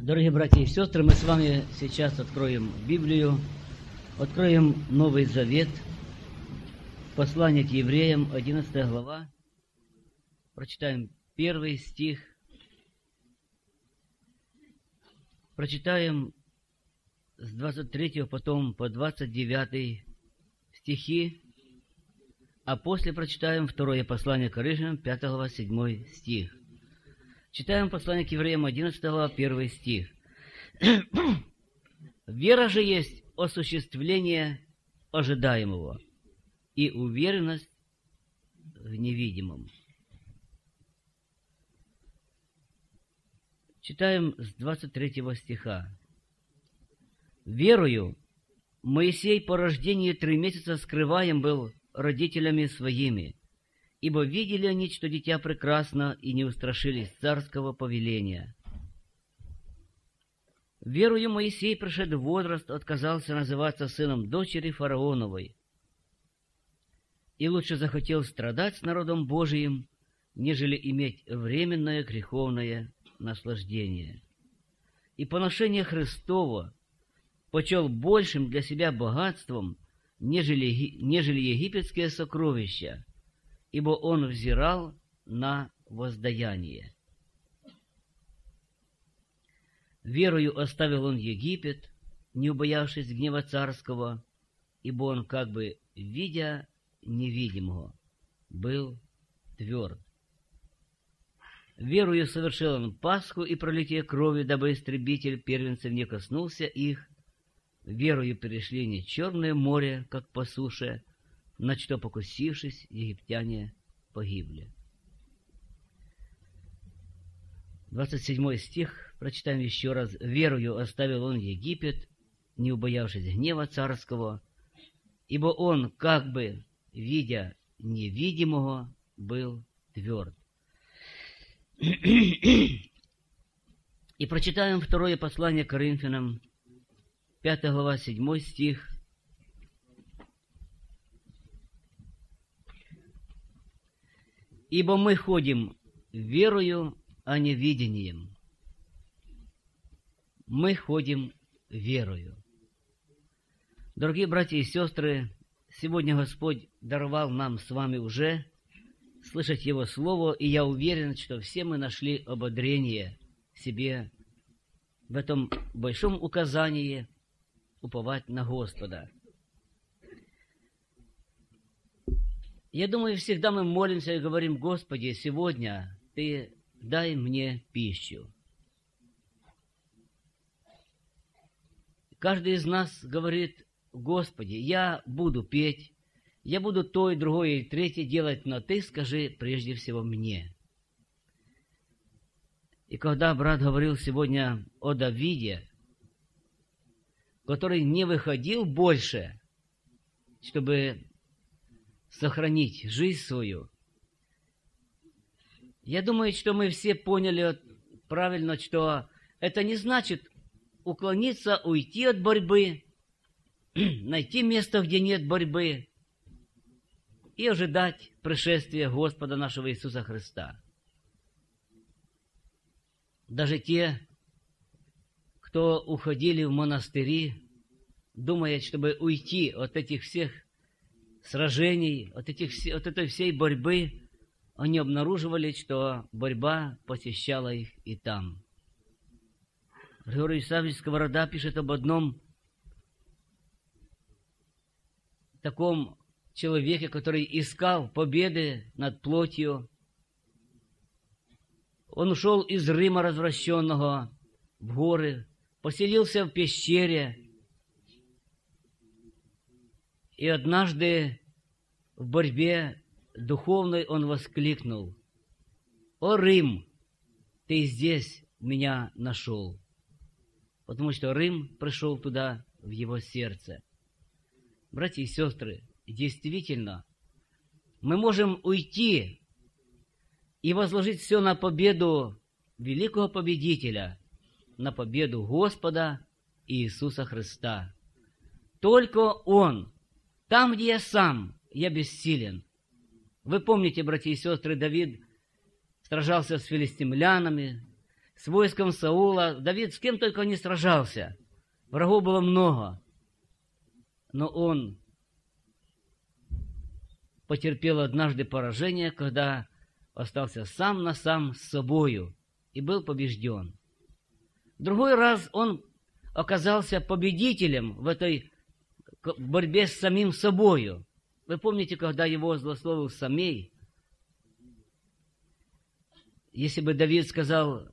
Дорогие братья и сестры, мы с вами сейчас откроем Библию, откроем Новый Завет, послание к евреям, 11 глава, прочитаем 1 стих, прочитаем с 23 потом по 29 стихи, а после прочитаем второе послание к Коринфянам, 5 глава, 7 стих. Читаем послание к евреям, 11 глава, 1 стих. «Вера же есть осуществление ожидаемого и уверенность в невидимом». Читаем с 23 стиха. «Верою Моисей по рождении 3 месяца скрываем был родителями своими, ибо видели они, что дитя прекрасно, и не устрашились царского повеления. Верою Моисей, пришед в возраст, отказался называться сыном дочери фараоновой, и лучше захотел страдать с народом Божиим, нежели иметь временное греховное наслаждение. И поношение Христово почел большим для себя богатством, нежели египетские сокровища, ибо он взирал на воздаяние. Верою оставил он Египет, не убоявшись гнева царского, ибо он, как бы видя невидимого, был тверд. Верою совершил он Пасху и пролитие крови, дабы истребитель первенцев не коснулся их. Верою перешли не Черное море, как по суше, на что, покусившись, египтяне погибли. 27 стих, прочитаем еще раз. «Верою оставил он Египет, не убоявшись гнева царского, ибо он, как бы видя невидимого, был тверд». И прочитаем второе послание к Коринфянам, 5 глава, 7 стих. «Ибо мы ходим верою, а не видением». Мы ходим верою. Дорогие братья и сестры, сегодня Господь даровал нам с вами уже слышать Его Слово, и я уверен, что все мы нашли ободрение себе в этом большом указании уповать на Господа. Я думаю, всегда мы молимся и говорим: «Господи, сегодня Ты дай мне пищу». Каждый из нас говорит: «Господи, я буду петь, я буду то и другое и третье делать, но Ты скажи прежде всего мне». И когда брат говорил сегодня о Давиде, который не выходил больше, чтобы сохранить жизнь свою, я думаю, что мы все поняли правильно, что это не значит уклониться, уйти от борьбы, найти место, где нет борьбы, и ожидать пришествия Господа нашего Иисуса Христа. Даже те, кто уходили в монастыри, думая, чтобы уйти от этих всех сражений, от этой всей борьбы, они обнаруживали, что борьба посещала их и там. Григорий Исаевич Сковорода пишет об одном таком человеке, который искал победы над плотью. Он ушел из Рима развращенного в горы, поселился в пещере, и однажды в борьбе духовной он воскликнул: «О, Рим, ты здесь меня нашел!» Потому что Рим пришел туда, в его сердце. Братья и сестры, действительно, мы можем уйти и возложить все на победу великого победителя, на победу Господа Иисуса Христа. Только Он, там, где я сам, я бессилен. Вы помните, братья и сестры, Давид сражался с филистимлянами, с войском Саула. Давид с кем только не сражался. Врагов было много. Но он потерпел однажды поражение, когда остался сам на сам с собою и был побежден. В другой раз он оказался победителем в этой борьбе с самим собою. Вы помните, когда его злословил Самей? Если бы Давид сказал: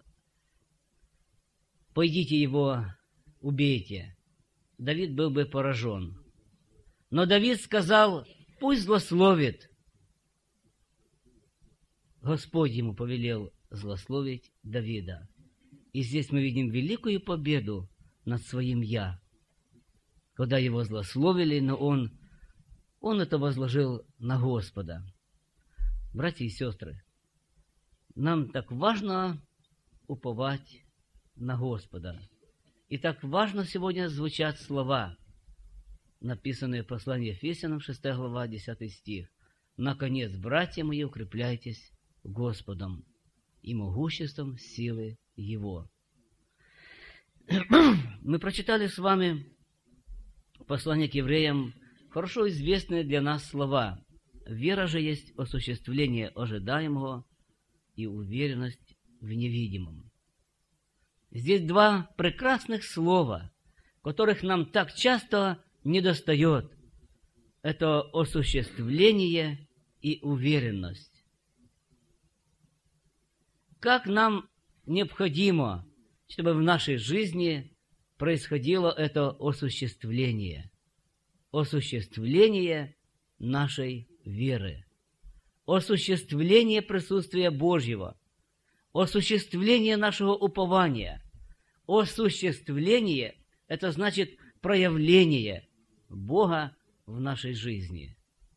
«Пойдите его, убейте», Давид был бы поражен. Но Давид сказал: «Пусть злословит». Господь ему повелел злословить Давида. И здесь мы видим великую победу над своим «я». Когда его злословили, но он это возложил на Господа. Братья и сестры, нам так важно уповать на Господа. И так важно сегодня звучат слова, написанные в послании Ефесянам, 6 глава, 10 стих. «Наконец, братья мои, укрепляйтесь Господом и могуществом силы Его». Мы прочитали с вами послание к евреям, хорошо известные для нас слова. «Вера же есть осуществление ожидаемого и уверенность в невидимом». Здесь два прекрасных слова, которых нам так часто недостает. Это осуществление и уверенность. Как нам необходимо, чтобы в нашей жизни происходило это осуществление. Осуществление нашей веры. Осуществление присутствия Божьего. Осуществление нашего упования. Осуществление – это значит проявление Бога в нашей жизни.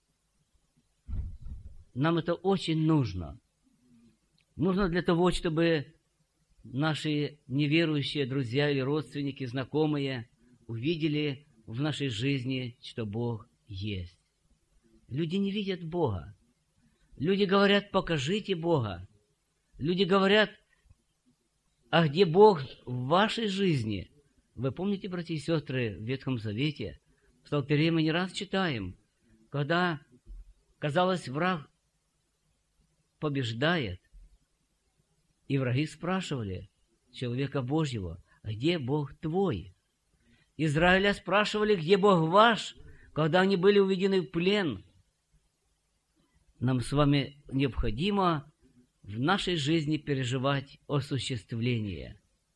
Нам это очень нужно. Нужно для того, чтобы наши неверующие друзья или родственники, знакомые увидели в нашей жизни, что Бог есть. Люди не видят Бога. Люди говорят: «Покажите Бога». Люди говорят: «А где Бог в вашей жизни?» Вы помните, братья и сестры, в Ветхом Завете, в Псалтире мы не раз читаем, когда, казалось, враг побеждает, и враги спрашивали человека Божьего: «Где Бог твой?» Израиля спрашивали: «Где Бог ваш?», когда они были уведены в плен. Нам с вами необходимо в нашей жизни переживать осуществление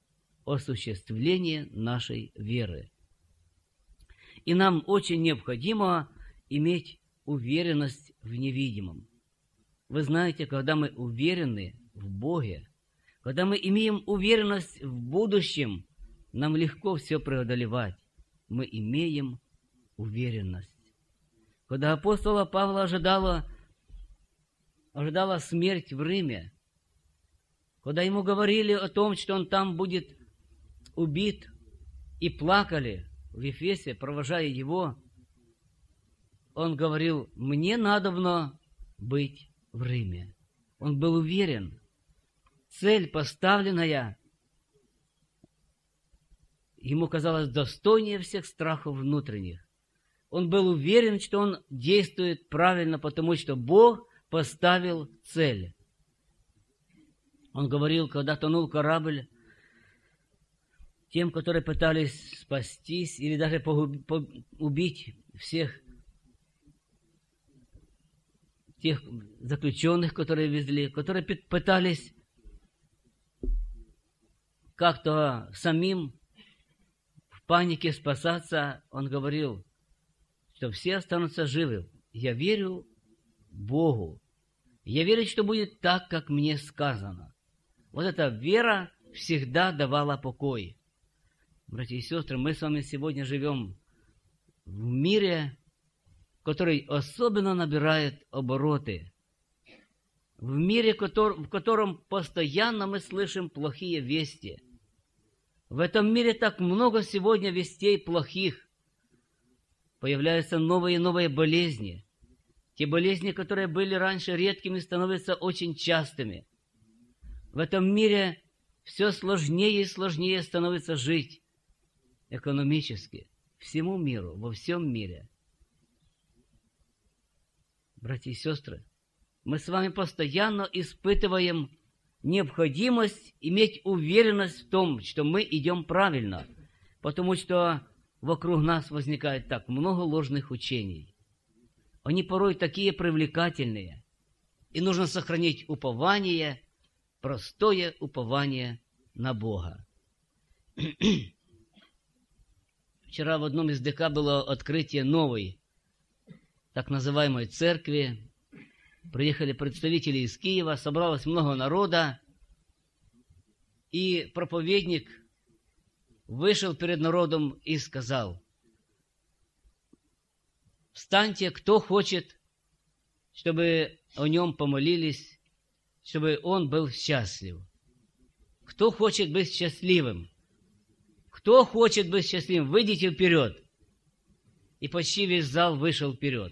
нашей веры. И нам очень необходимо иметь уверенность в невидимом. Вы знаете, когда мы уверены в Боге, когда мы имеем уверенность в будущем, нам легко все преодолевать. Мы имеем уверенность. Когда апостола Павла ожидала смерть в Риме, когда ему говорили о том, что он там будет убит, и плакали в Ефесе, провожая его, он говорил: «Мне надобно быть в Риме». Он был уверен. Цель, поставленная, ему казалось достойнее всех страхов внутренних. Он был уверен, что он действует правильно, потому что Бог поставил цель. Он говорил, когда тонул корабль, тем, которые пытались спастись или даже убить всех тех заключенных, которые везли, которые пытались как-то самим в панике спасаться, он говорил, что все останутся живы. Я верю Богу. Я верю, что будет так, как мне сказано. Вот эта вера всегда давала покой. Братья и сестры, мы с вами сегодня живем в мире, который особенно набирает обороты. В мире, в котором постоянно мы слышим плохие вести. В этом мире так много сегодня вестей плохих. Появляются новые и новые болезни. Те болезни, которые были раньше редкими, становятся очень частыми. В этом мире все сложнее и сложнее становится жить экономически всему миру, во всем мире. Братья и сестры, мы с вами постоянно испытываем необходимость иметь уверенность в том, что мы идем правильно, потому что вокруг нас возникает так много ложных учений. Они порой такие привлекательные, и нужно сохранить упование, простое упование на Бога. Вчера в одном из ДК было открытие новой, так называемой церкви. Приехали представители из Киева, собралось много народа, и проповедник вышел перед народом и сказал: «Встаньте, кто хочет, чтобы о нем помолились, чтобы он был счастлив. Кто хочет быть счастливым? Кто хочет быть счастливым? Выйдите вперед». И почти весь зал вышел вперед.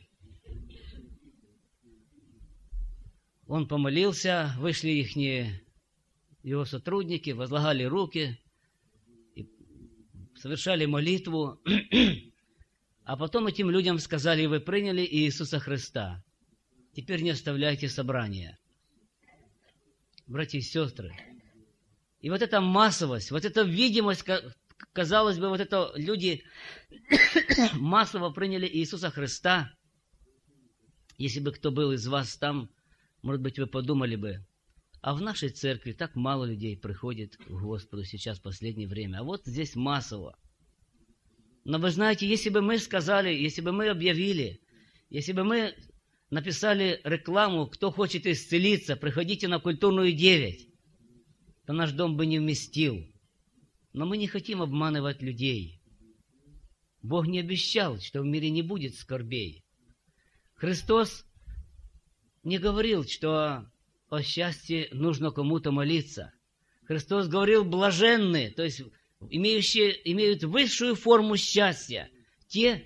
Он помолился, вышли его сотрудники, возлагали руки, и совершали молитву. А потом этим людям сказали: вы приняли Иисуса Христа, теперь не оставляйте собрания. Братья и сестры, и вот эта массовость, вот эта видимость, казалось бы, вот это люди массово приняли Иисуса Христа. Если бы кто был из вас там, может быть, вы подумали бы: а в нашей церкви так мало людей приходит к Господу сейчас в последнее время, а вот здесь массово. Но вы знаете, если бы мы сказали, если бы мы объявили, если бы мы написали рекламу: кто хочет исцелиться, приходите на Культурную 9, то наш дом бы не вместил. Но мы не хотим обманывать людей. Бог не обещал, что в мире не будет скорбей. Христос не говорил, что о счастье нужно кому-то молиться. Христос говорил: блаженны, то есть имеют высшую форму счастья, те,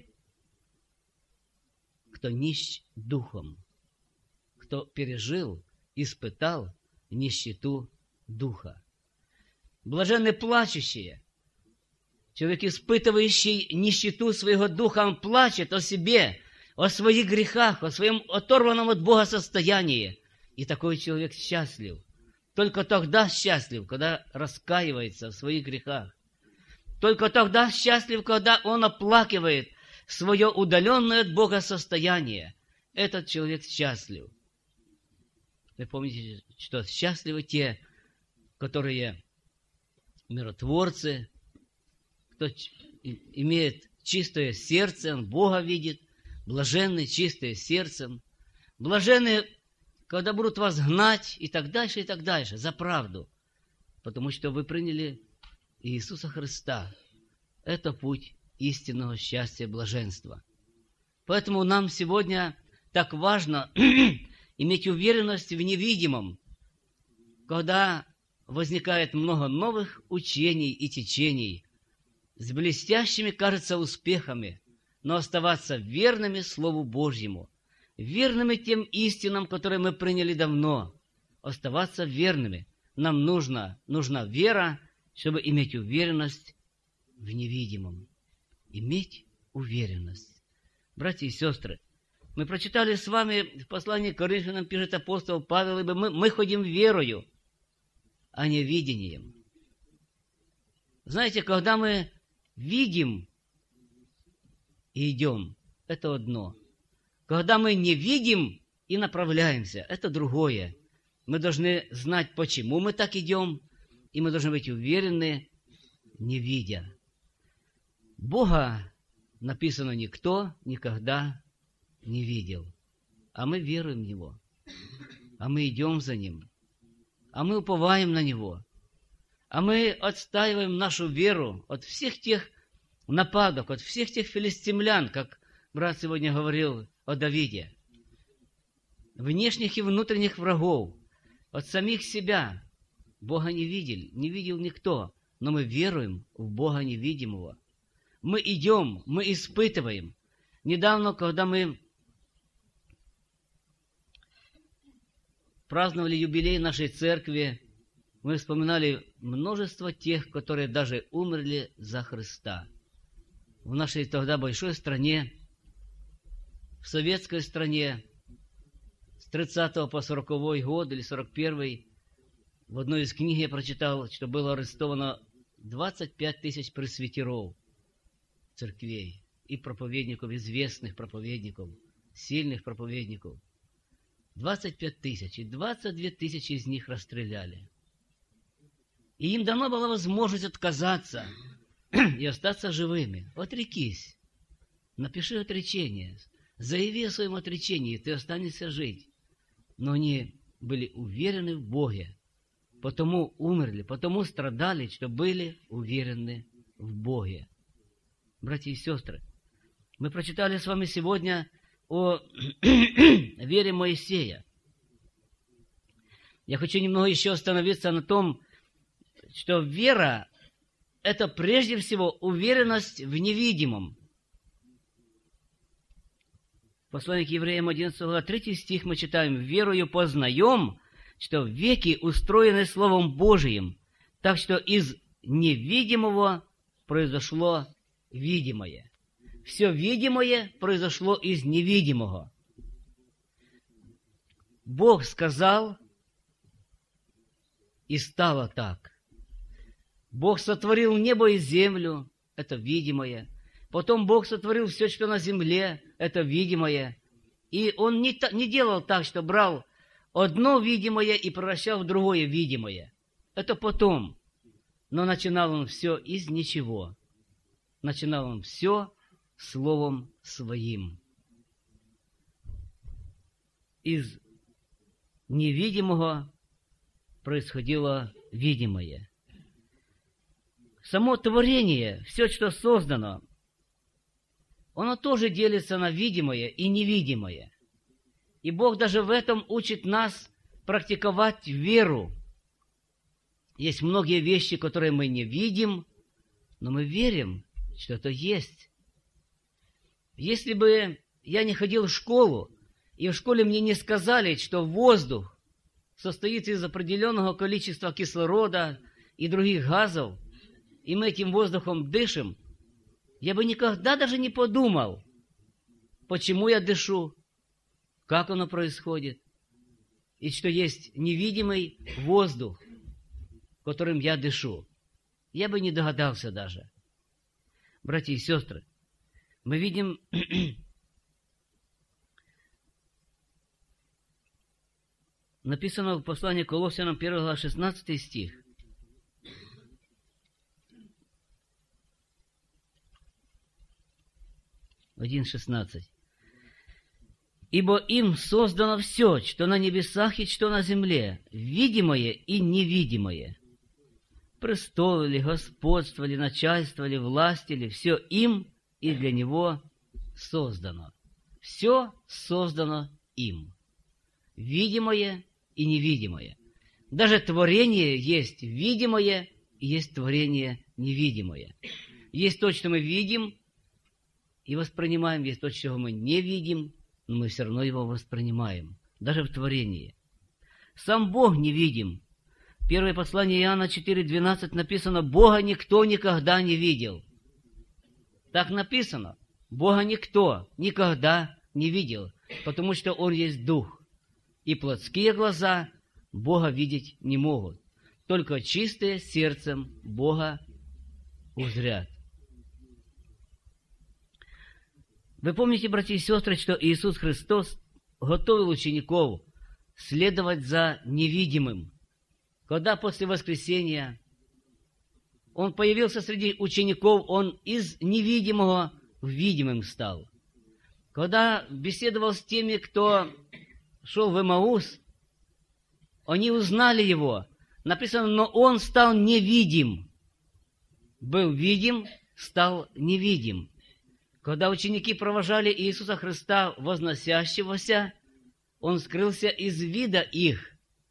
кто нищ духом, кто пережил, испытал нищету духа. Блаженны плачущие. Человек, испытывающий нищету своего духа, он плачет о себе, о своих грехах, о своем оторванном от Бога состоянии. И такой человек счастлив. Только тогда счастлив, когда раскаивается в своих грехах. Только тогда счастлив, когда он оплакивает свое удаленное от Бога состояние. Этот человек счастлив. Вы помните, что счастливы те, которые миротворцы, кто имеет чистое сердце, он Бога видит, блаженны, чистые сердцем, блаженны, когда будут вас гнать, и так дальше, за правду, потому что вы приняли Иисуса Христа. Это путь истинного счастья и блаженства. Поэтому нам сегодня так важно иметь уверенность в невидимом, когда возникает много новых учений и течений с блестящими, кажется, успехами, но оставаться верными Слову Божьему, верными тем истинам, которые мы приняли давно, оставаться верными. Нам нужна вера, чтобы иметь уверенность в невидимом. Иметь уверенность. Братья и сестры, мы прочитали с вами в послании к Коринфянам, пишет апостол Павел, ибо мы ходим верою, а не видением. Знаете, когда мы видим и идем, это одно. Когда мы не видим и направляемся, это другое. Мы должны знать, почему мы так идем, и мы должны быть уверены, не видя. Бога, написано, никто никогда не видел. А мы веруем в Него. А мы идем за Ним. А мы уповаем на Него. А мы отстаиваем нашу веру от всех тех нападок, от всех тех филистимлян, как брат сегодня говорил о Давиде. Внешних и внутренних врагов, от самих себя. Бога не видел никто, но мы веруем в Бога невидимого. Мы идем, мы испытываем. Недавно, когда мы праздновали юбилей нашей церкви, мы вспоминали множество тех, которые даже умерли за Христа. В нашей тогда большой стране, в советской стране, с 30 по 40 год или 41, в одной из книг я прочитал, что было арестовано 25 тысяч пресвитеров церквей и проповедников, известных проповедников, сильных проповедников. 25 тысяч, и 22 тысячи из них расстреляли. И им дана была возможность отказаться и остаться живыми. Отрекись, напиши отречение, заяви о своем отречении, и ты останешься жить. Но они были уверены в Боге, потому умерли, потому страдали, что были уверены в Боге. Братья и сестры, мы прочитали с вами сегодня о вере Моисея. Я хочу немного еще остановиться на том, что вера – это прежде всего уверенность в невидимом. Послание к Евреям 11 глава, 3 стих мы читаем: «Верою познаем, что веки устроены Словом Божиим, так что из невидимого произошло видимое». Все видимое произошло из невидимого. Бог сказал, и стало так. Бог сотворил небо и землю, это видимое. Потом Бог сотворил все, что на земле, это видимое. И Он не делал так, что брал одно видимое и превращал в другое видимое. Это потом. Но начинал Он все из ничего. Начинал Он все Словом Своим. Из невидимого происходило видимое. Само творение, все, что создано, оно тоже делится на видимое и невидимое. И Бог даже в этом учит нас практиковать веру. Есть многие вещи, которые мы не видим, но мы верим, что это есть. Если бы я не ходил в школу, и в школе мне не сказали, что воздух состоит из определенного количества кислорода и других газов, и мы этим воздухом дышим, я бы никогда даже не подумал, почему я дышу, как оно происходит, и что есть невидимый воздух, которым я дышу. Я бы не догадался даже. Братья и сестры, мы видим, написано в послании к Колоссянам 1 глава 16 стих. – 1:16. «Ибо им создано все, что на небесах и что на земле, видимое и невидимое. Престолы ли, господство ли, начальство ли, власти ли, все им и для него создано». Все создано им. Видимое и невидимое. Даже творение есть видимое и есть творение невидимое. Есть то, что мы видим и воспринимаем, есть то, чего мы не видим, но мы все равно его воспринимаем. Даже в творении. Сам Бог невидим. Первое послание Иоанна 4:12 написано: «Бога никто никогда не видел». Так написано. Бога никто никогда не видел, потому что Он есть Дух. И плотские глаза Бога видеть не могут. Только чистые сердцем Бога узрят. Вы помните, братья и сестры, что Иисус Христос готовил учеников следовать за невидимым. Когда после воскресения Он появился среди учеников, Он из невидимого в видимым стал. Когда беседовал с теми, кто шел в Эмаус, они узнали Его. Написано: но Он стал невидим. Был видим, стал невидим. Когда ученики провожали Иисуса Христа, возносящегося, Он скрылся из вида их.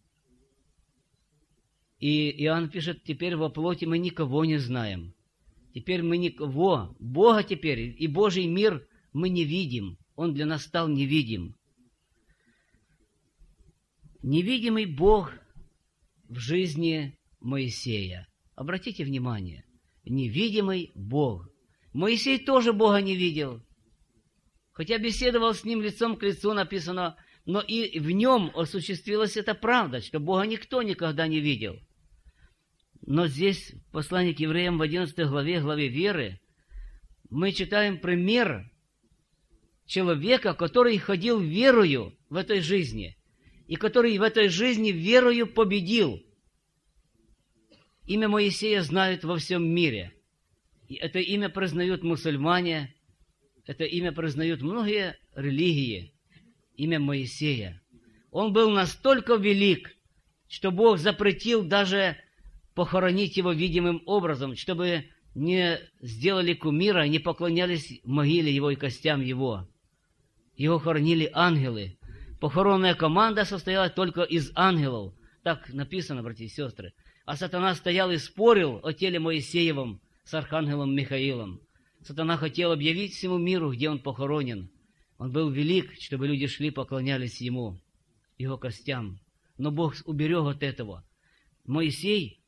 И Иоанн пишет: теперь во плоти мы никого не знаем. Теперь мы никого, Бога теперь и Божий мир мы не видим. Он для нас стал невидим. Невидимый Бог в жизни Моисея. Обратите внимание, невидимый Бог. Моисей тоже Бога не видел, хотя беседовал с ним лицом к лицу, написано, но и в нем осуществилась эта правда, что Бога никто никогда не видел. Но здесь, в послании к евреям в 11 главе веры, мы читаем пример человека, который ходил верою в этой жизни, и который в этой жизни верою победил. Имя Моисея знают во всем мире. И это имя признают мусульмане, это имя признают многие религии, имя Моисея. Он был настолько велик, что Бог запретил даже похоронить его видимым образом, чтобы не сделали кумира, не поклонялись могиле его и костям его. Его хоронили ангелы. Похоронная команда состояла только из ангелов. Так написано, братья и сестры. А сатана стоял и спорил о теле Моисеевом с архангелом Михаилом. Сатана хотел объявить всему миру, где он похоронен. Он был велик, чтобы люди шли, поклонялись ему, его костям. Но Бог уберег от этого. Моисей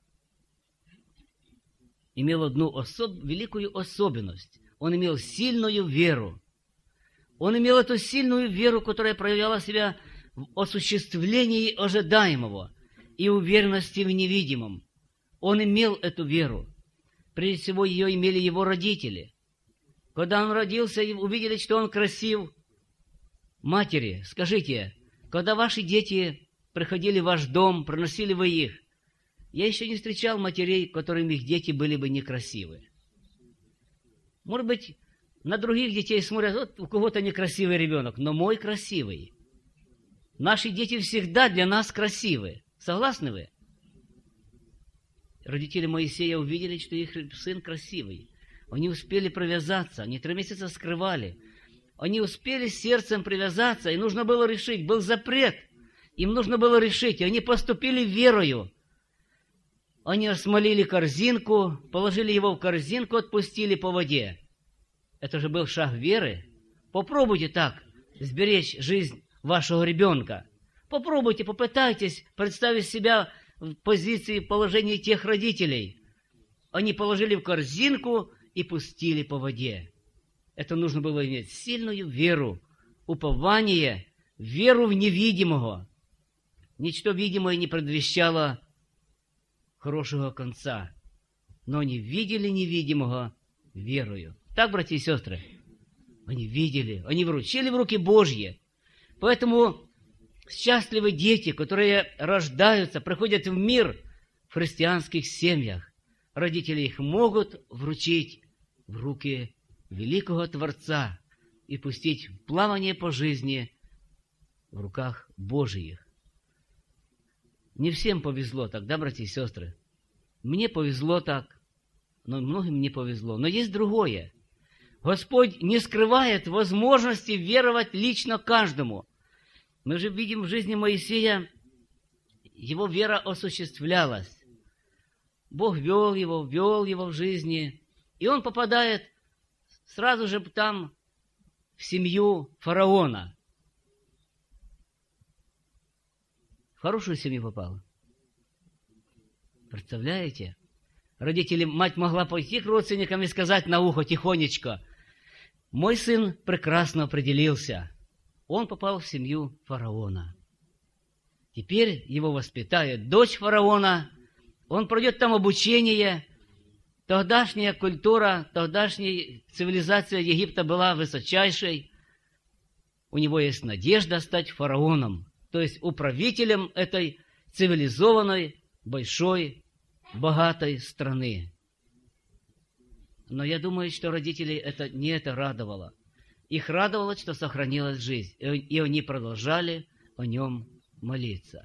имел одну великую особенность. Он имел сильную веру. Он имел эту сильную веру, которая проявляла себя в осуществлении ожидаемого и уверенности в невидимом. Он имел эту веру. Прежде всего, ее имели его родители. Когда он родился, и увидели, что он красив. Матери, скажите, когда ваши дети приходили в ваш дом, приносили вы их, я еще не встречал матерей, которым их дети были бы некрасивы. Может быть, на других детей смотрят, вот у кого-то некрасивый ребенок, но мой красивый. Наши дети всегда для нас красивы. Согласны вы? Родители Моисея увидели, что их сын красивый. Они успели привязаться, они 3 месяца скрывали. Они успели сердцем привязаться, и нужно было решить, был запрет. Им нужно было решить, и они поступили верою. Они осмолили корзинку, положили его в корзинку, отпустили по воде. Это же был шаг веры. Попробуйте так сберечь жизнь вашего ребенка. Попробуйте, попытайтесь представить себя в позиции, положении тех родителей. Они положили в корзинку и пустили по воде. Это нужно было иметь сильную веру, упование, веру в невидимого. Ничто видимое не предвещало хорошего конца, но они видели невидимого верою. Так, братья и сестры, они видели, они вручили в руки Божьи. Поэтому счастливы дети, которые рождаются, приходят в мир в христианских семьях. Родители их могут вручить в руки великого Творца и пустить в плавание по жизни в руках Божьих. Не всем повезло так, да, братья и сестры? Мне повезло так, но многим не повезло. Но есть другое. Господь не скрывает возможности веровать лично каждому. Мы же видим в жизни Моисея, его вера осуществлялась. Бог вел его в жизни, и он попадает сразу же там в семью фараона. В хорошую семью попал. Представляете? Родители, мать могла пойти к родственникам и сказать на ухо тихонечко: «Мой сын прекрасно определился. Он попал в семью фараона. Теперь его воспитает дочь фараона, он пройдет там обучение». Тогдашняя культура, тогдашняя цивилизация Египта была высочайшей. У него есть надежда стать фараоном, то есть управителем этой цивилизованной, большой, богатой страны. Но я думаю, что родителей не это радовало. Их радовало, что сохранилась жизнь, и они продолжали о нем молиться.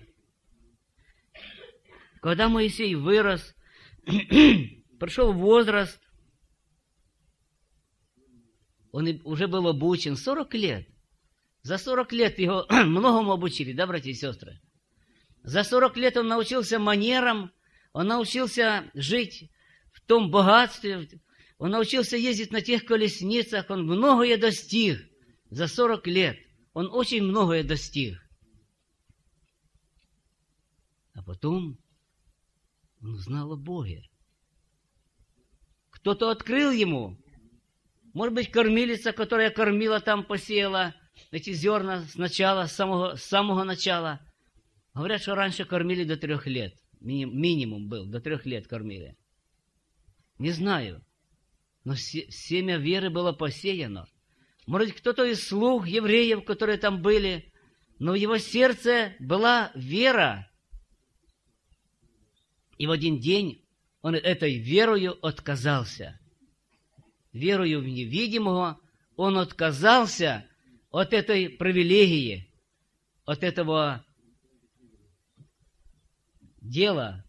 Когда Моисей вырос, пришел возраст, он уже был обучен 40 лет. За 40 лет его многому обучили, да, братья и сестры? За 40 лет он научился манерам, он научился жить в том богатстве, он научился ездить на тех колесницах, он многое достиг за 40 лет. Он очень многое достиг. А потом Он знал о Боге. Кто-то открыл ему. Может быть, кормилица, которая кормила там, посеяла эти зерна сначала, с самого начала. Говорят, что раньше кормили до 3 лет. Минимум был, до 3 лет кормили. Не знаю. Но семя веры было посеяно. Может быть, кто-то из слуг евреев, которые там были, но в его сердце была вера. И в один день он этой верою отказался. Верою в невидимого он отказался от этой привилегии, от этого дела,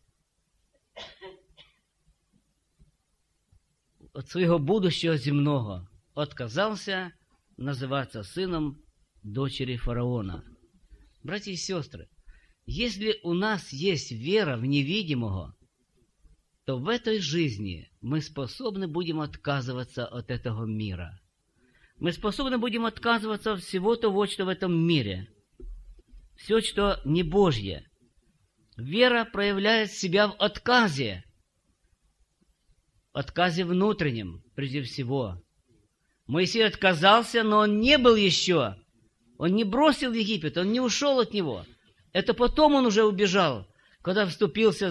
от своего будущего земного. Отказался называться сыном дочери фараона. Братья и сестры, если у нас есть вера в невидимого, то в этой жизни мы способны будем отказываться от этого мира. Мы способны будем отказываться от всего того, что в этом мире. Все, что не Божье. Вера проявляет себя в отказе. Отказе внутреннем, прежде всего. Моисей отказался, но он не был еще. Он не бросил Египет, он не ушел от него. Это потом он уже убежал, когда вступился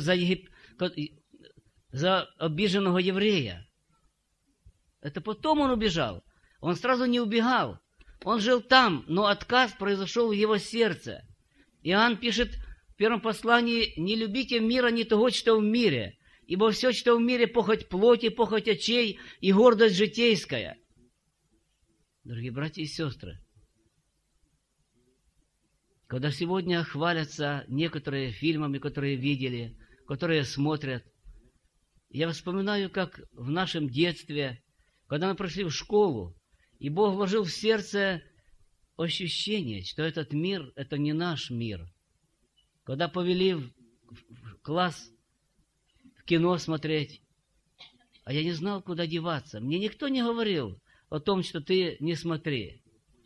за обиженного еврея. Это потом он убежал. Он сразу не убегал. Он жил там, но отказ произошел в его сердце. Иоанн пишет в первом послании: «Не любите мира, не того, что в мире, ибо все, что в мире, похоть плоти, похоть очей и гордость житейская». Дорогие братья и сестры, когда сегодня хвалятся некоторые фильмами, которые видели, которые смотрят, я вспоминаю, как в нашем детстве, когда мы пришли в школу, и Бог вложил в сердце ощущение, что этот мир – это не наш мир. Когда повели в класс в кино смотреть, а я не знал, куда деваться. Мне никто не говорил о том, что ты не смотри.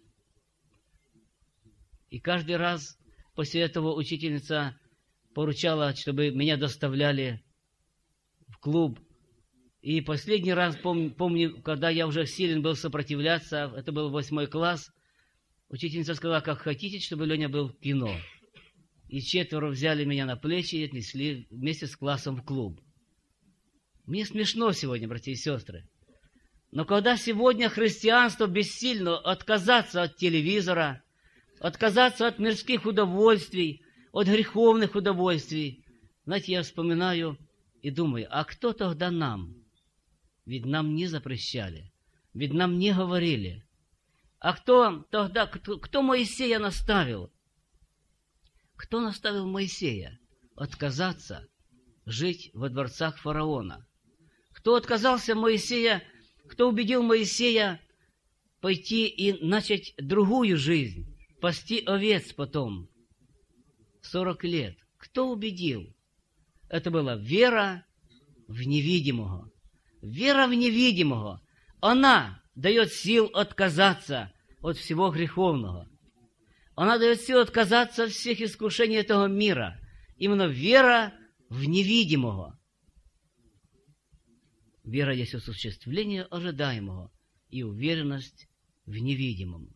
И каждый раз после этого учительница поручала, чтобы меня доставляли в клуб. И последний раз, помню, когда я уже силен был сопротивляться, это был 8 класс, учительница сказала: как хотите, чтобы Леня был в кино. И 4 взяли меня на плечи и отнесли вместе с классом в клуб. Мне смешно сегодня, братья и сестры. Но когда сегодня христианство бессильно отказаться от телевизора, отказаться от мирских удовольствий, от греховных удовольствий, знаете, я вспоминаю и думаю, а кто тогда нам? Ведь нам не запрещали, ведь нам не говорили. А кто тогда, кто Моисея наставил? Кто наставил Моисея отказаться жить во дворцах фараона? Кто отказался Моисея, кто убедил Моисея пойти и начать другую жизнь, пасти овец потом 40 лет? Кто убедил? Это была вера в невидимого. Вера в невидимого. Она дает сил отказаться от всего греховного. Она дает сил отказаться от всех искушений этого мира. Именно вера в невидимого. Вера есть осуществление ожидаемого и уверенность в невидимом.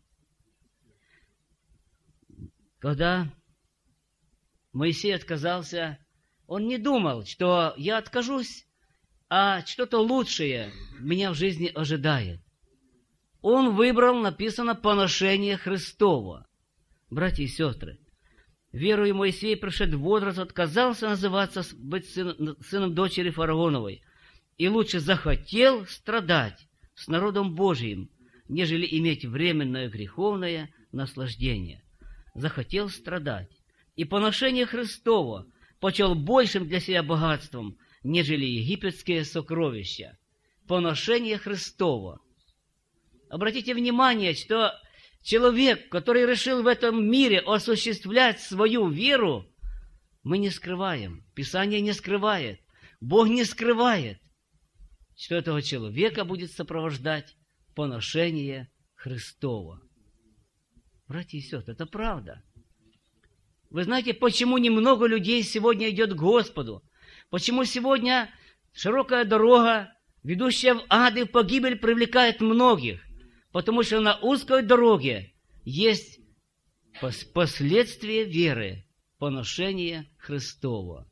Когда Моисей отказался, он не думал, что я откажусь, а что-то лучшее меня в жизни ожидает. Он выбрал, написано, поношение Христово. Братья и сестры, веруя Моисей, пришед в возраст, отказался называться, быть сыном дочери фараоновой, и лучше захотел страдать с народом Божиим, нежели иметь временное греховное наслаждение. Захотел страдать. И поношение Христово почел большим для себя богатством, нежели египетские сокровища. Поношение Христово. Обратите внимание, что человек, который решил в этом мире осуществлять свою веру, мы не скрываем. Писание не скрывает. Бог не скрывает, что этого человека будет сопровождать поношение Христово. Братья и сестры, это правда. Вы знаете, почему немного людей сегодня идет к Господу? Почему сегодня широкая дорога, ведущая в ад и в погибель, привлекает многих? Потому что на узкой дороге есть последствия веры, поношение Христова.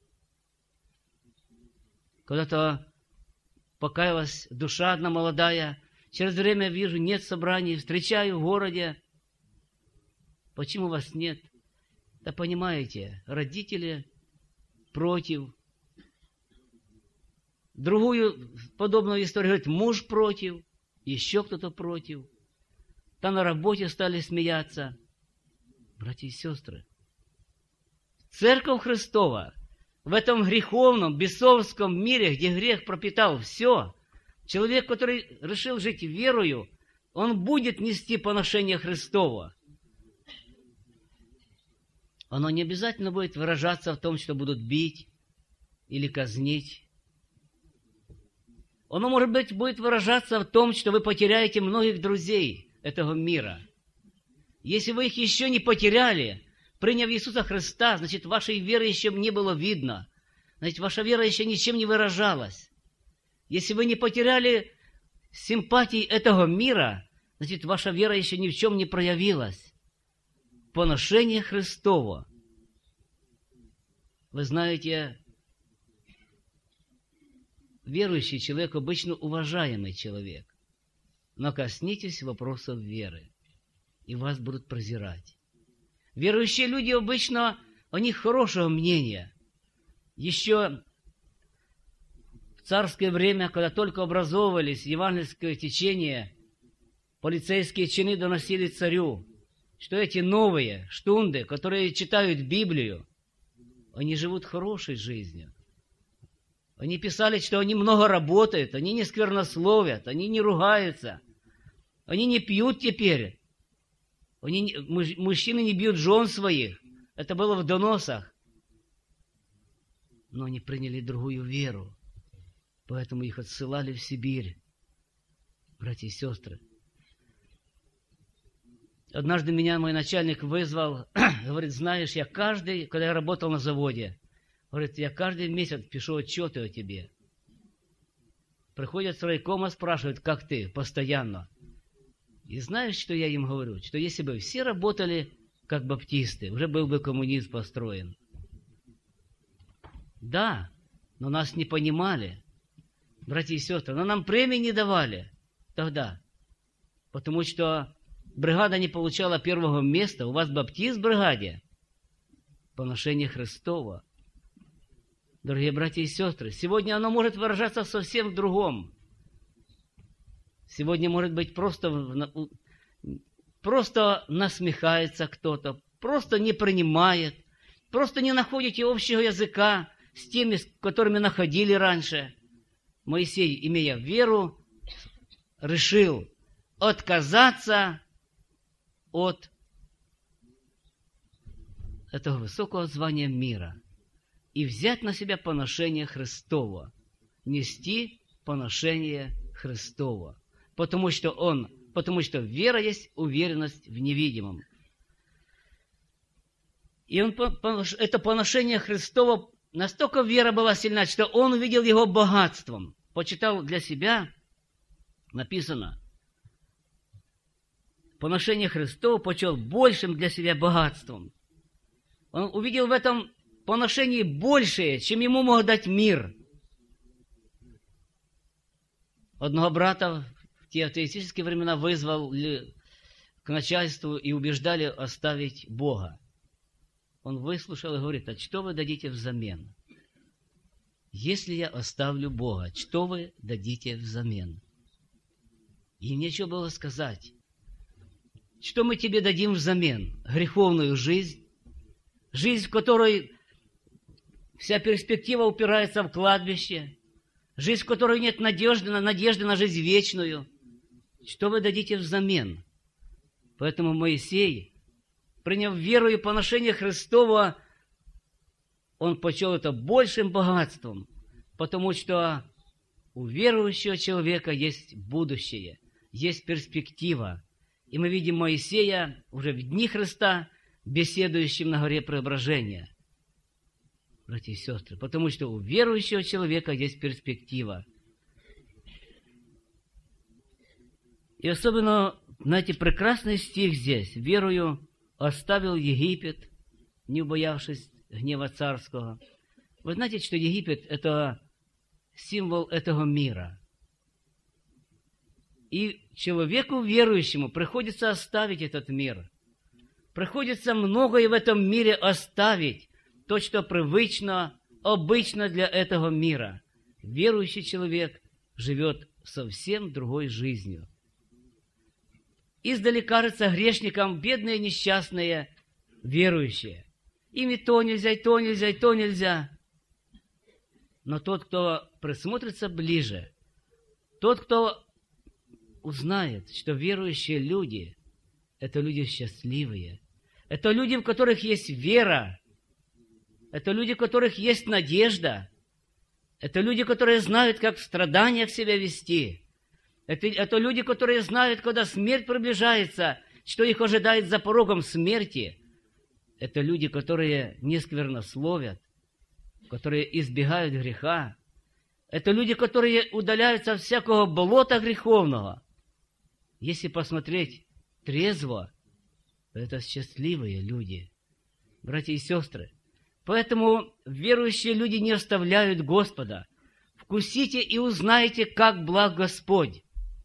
Когда-то покаялась душа одна молодая, через время вижу, нет собраний, встречаю в городе. Почему вас нет? Да понимаете, родители против. Другую подобную историю говорит, муж против, еще кто-то против. Там на работе стали смеяться. Братья и сестры, Церковь Христова в этом греховном, бесовском мире, где грех пропитал все, человек, который решил жить верою, он будет нести поношение Христова. Оно не обязательно будет выражаться в том, что будут бить или казнить. Оно, может быть, будет выражаться в том, что вы потеряете многих друзей этого мира. Если вы их еще не потеряли, приняв Иисуса Христа, значит, вашей веры еще не было видно. Значит, ваша вера еще ничем не выражалась. Если вы не потеряли симпатии этого мира, значит, ваша вера еще ни в чем не проявилась. Поношение Христова. Вы знаете, верующий человек обычно уважаемый человек. Но коснитесь вопросов веры, и вас будут презирать. Верующие люди обычно о них хорошего мнения. Еще в царское время, когда только образовывались евангельское течение, полицейские чины доносили царю, что эти новые штунды, которые читают Библию, они живут хорошей жизнью. Они писали, что они много работают, они не сквернословят, они не ругаются, они не пьют теперь. Мужчины не бьют жен своих. Это было в доносах. Но они приняли другую веру, поэтому их отсылали в Сибирь. Братья и сестры, однажды меня мой начальник вызвал, говорит, знаешь, когда я работал на заводе, говорит, я каждый месяц пишу отчеты о тебе. Приходят с райкома, спрашивают, как ты, постоянно. И знаешь, что я им говорю? Что если бы все работали, как баптисты, уже был бы коммунизм построен. Да, но нас не понимали, братья и сестры, но нам премии не давали тогда, потому что бригада не получала первого места, у вас баптист в бригаде, поношение Христова. Дорогие братья и сестры, сегодня оно может выражаться совсем в другом. Сегодня, может быть, просто насмехается кто-то, просто не принимает, просто не находите общего языка с теми, с которыми находили раньше. Моисей, имея веру, решил отказаться от этого высокого звания мира и взять на себя поношение Христова, нести поношение Христова, потому что вера есть уверенность в невидимом. И это поношение Христова, настолько вера была сильна, что он увидел его богатством, почитал для себя, написано, поношение Христова почел большим для себя богатством. Он увидел в этом поношении большее, чем ему мог дать мир. Одного брата в те атеистические времена вызвал к начальству и убеждали оставить Бога. Он выслушал и говорит, а что вы дадите взамен? Если я оставлю Бога, что вы дадите взамен? И нечего было сказать. Что мы тебе дадим взамен? Греховную жизнь, жизнь, в которой вся перспектива упирается в кладбище, жизнь, в которой нет надежды на жизнь вечную. Что вы дадите взамен? Поэтому Моисей, приняв веру и поношение Христова, он почел это большим богатством, потому что у верующего человека есть будущее, есть перспектива. И мы видим Моисея уже в дни Христа, беседующим на горе Преображения. братья и сестры, потому что у верующего человека есть перспектива. И особенно, знаете, прекрасный стих здесь. «Верою оставил Египет, не убоявшись гнева царского». Вы знаете, что Египет – это символ этого мира. И человеку верующему приходится оставить этот мир. Приходится многое в этом мире оставить, то, что привычно, обычно для этого мира. Верующий человек живет совсем другой жизнью. Издали кажется грешникам бедные, несчастные, верующие. Им и то нельзя, и то нельзя, и то нельзя. Но тот, кто присмотрится ближе, тот, кто узнает, что верующие люди – это люди счастливые, это люди, в которых есть вера, это люди, у которых есть надежда, это люди, которые знают, как в страданиях себя вести, это люди, которые знают, когда смерть приближается, что их ожидает за порогом смерти. Это люди, которые не сквернословят, которые избегают греха. Это люди, которые удаляются от всякого болота греховного. Если посмотреть трезво, то это счастливые люди, братья и сестры. Поэтому верующие люди не оставляют Господа. Вкусите и узнаете, как благ Господь.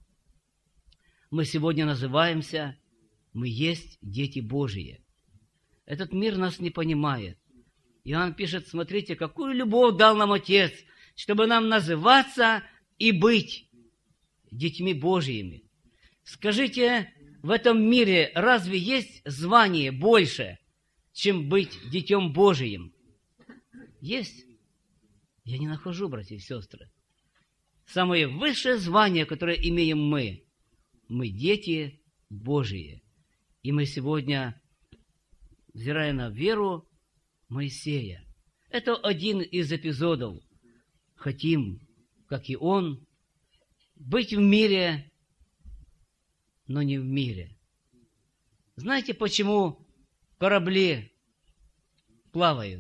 Мы сегодня называемся, мы есть дети Божьи. Этот мир нас не понимает. Иоанн пишет, смотрите, какую любовь дал нам Отец, чтобы нам называться и быть детьми Божьими. Скажите, в этом мире разве есть звание больше, чем быть детем Божиим? Есть? Я не нахожу, братья и сестры. Самое высшее звание, которое имеем мы дети Божьи. И мы сегодня, взирая на веру Моисея, это один из эпизодов. Хотим, как и он, быть в мире, но не в мире. Знаете, почему корабли плавают?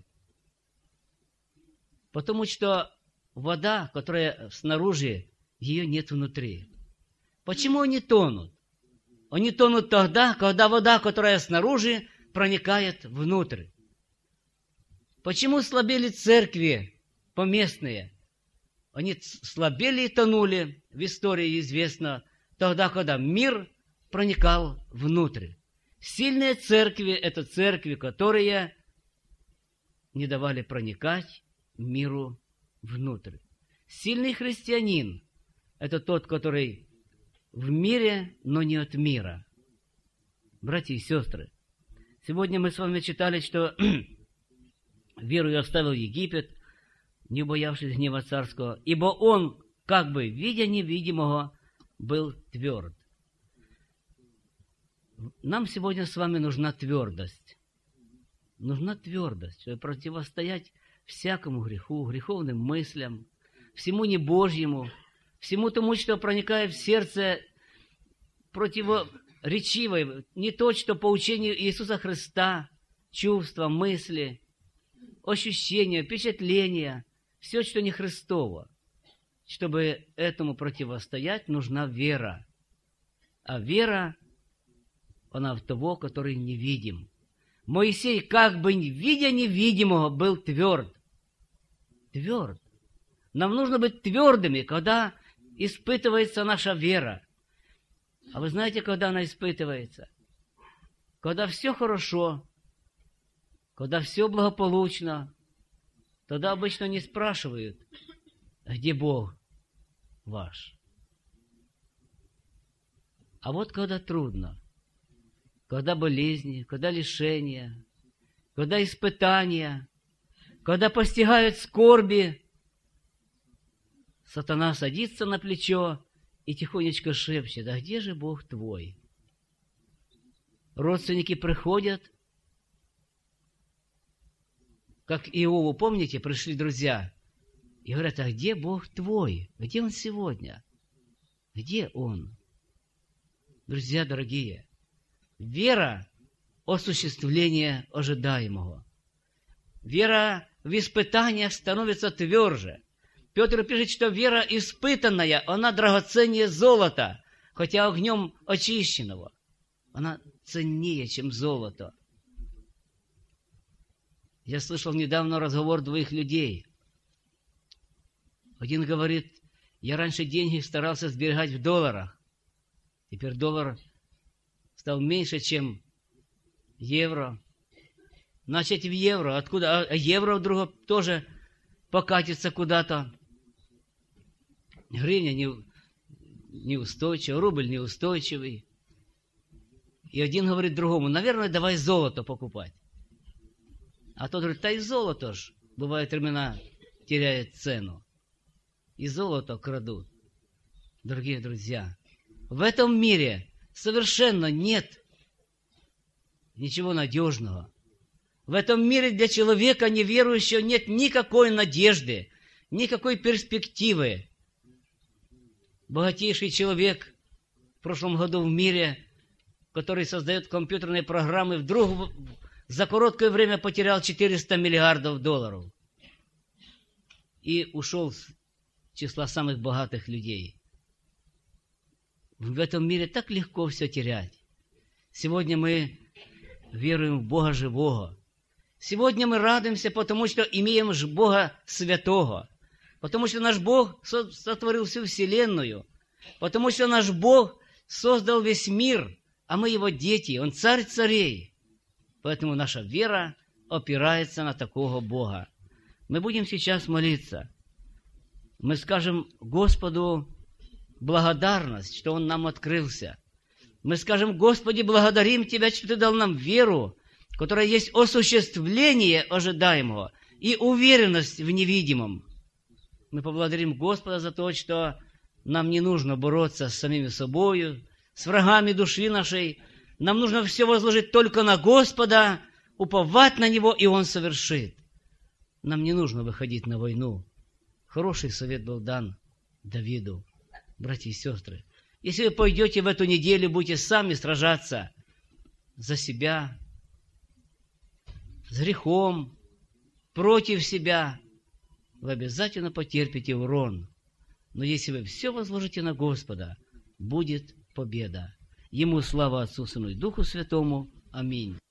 Потому что вода, которая снаружи, ее нет внутри. Почему они тонут? Они тонут тогда, когда вода, которая снаружи, проникает внутрь. Почему слабели церкви поместные? Они слабели и тонули, в истории известно, тогда, когда мир проникал внутрь. Сильные церкви – это церкви, которые не давали проникать миру внутрь. Сильный христианин – это тот, который в мире, но не от мира. Братья и сестры, сегодня мы с вами читали, что верою оставил Египет, не убоявшись гнева царского, ибо он, как бы видя невидимого, был тверд. Нам сегодня с вами нужна твердость. Нужна твердость, чтобы противостоять всякому греху, греховным мыслям, всему небожьему, всему тому, что проникает в сердце противоречивое, не то, что по учению Иисуса Христа, чувства, мысли, ощущения, впечатления, все, что не Христово. Чтобы этому противостоять, нужна вера. А вера, она в того, который невидим. Моисей, как бы видя невидимого, был тверд. Тверд. Нам нужно быть твердыми, когда испытывается наша вера. А вы знаете, когда она испытывается? Когда все хорошо, когда все благополучно, тогда обычно не спрашивают, где Бог ваш. А вот когда трудно, когда болезни, когда лишения, когда испытания, когда постигают скорби, сатана садится на плечо и тихонечко шепчет: а где же Бог твой? Родственники приходят, как Иову, помните, пришли друзья, и говорят: а где Бог твой? Где Он сегодня? Где Он? Друзья дорогие, вера – осуществление ожидаемого. Вера в испытаниях становится тверже. Петр пишет, что вера испытанная, она драгоценнее золота, хотя огнем очищенного. Она ценнее, чем золото. Я слышал недавно разговор двоих людей. Один говорит: я раньше деньги старался сберегать в долларах. Теперь доллар стал меньше, чем евро. Начать в евро. Откуда? А евро вдруг тоже покатится куда-то. Гривня неустойчива, рубль неустойчивый. И один говорит другому: наверное, давай золото покупать. А тот говорит: да и золото ж, бывают времена, теряет цену. И золото крадут. Дорогие друзья, в этом мире совершенно нет ничего надежного. В этом мире для человека неверующего нет никакой надежды, никакой перспективы. Богатейший человек в прошлом году в мире, который создает компьютерные программы, вдруг за короткое время потерял 400 миллиардов долларов и ушел с числа самых богатых людей. В этом мире так легко все терять. Сегодня мы веруем в Бога живого. Сегодня мы радуемся, потому что имеем Бога святого. Потому что наш Бог сотворил всю вселенную. Потому что наш Бог создал весь мир, а мы Его дети. Он царь царей. Поэтому наша вера опирается на такого Бога. Мы будем сейчас молиться. Мы скажем Господу благодарность, что Он нам открылся. Мы скажем: Господи, благодарим Тебя, что Ты дал нам веру, которая есть осуществление ожидаемого и уверенность в невидимом. Мы поблагодарим Господа за то, что нам не нужно бороться с самими собою, с врагами души нашей. Нам нужно все возложить только на Господа, уповать на Него, и Он совершит. Нам не нужно выходить на войну. Хороший совет был дан Давиду. Братья и сестры, если вы пойдете в эту неделю, будете сами сражаться за себя, с грехом, против себя, вы обязательно потерпите урон. Но если вы все возложите на Господа, будет победа. Ему слава Отцу, Сыну и Духу Святому. Аминь.